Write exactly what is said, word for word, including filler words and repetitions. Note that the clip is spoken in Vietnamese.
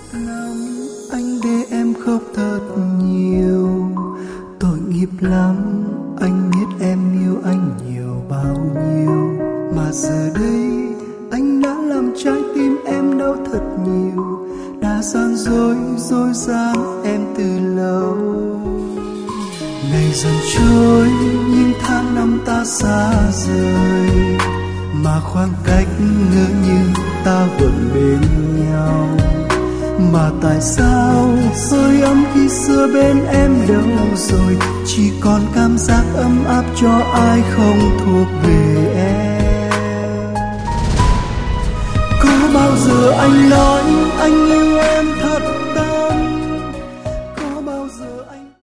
lắm, anh để em khóc thật nhiều. Tội nghiệp lắm, anh biết em yêu anh nhiều bao nhiêu. Mà giờ đây anh đã làm trái tim em đau thật nhiều. Đã gian dối, dối gian em từ lâu. Ngày dần trôi, những tháng năm ta xa rời, mà khoảng cách ngỡ như ta vẫn bên nhau. Mà tại sao hơi ấm khi xưa bên em đâu rồi, chỉ còn cảm giác ấm áp cho ai không thuộc về em. Có bao giờ anh nói anh yêu em thật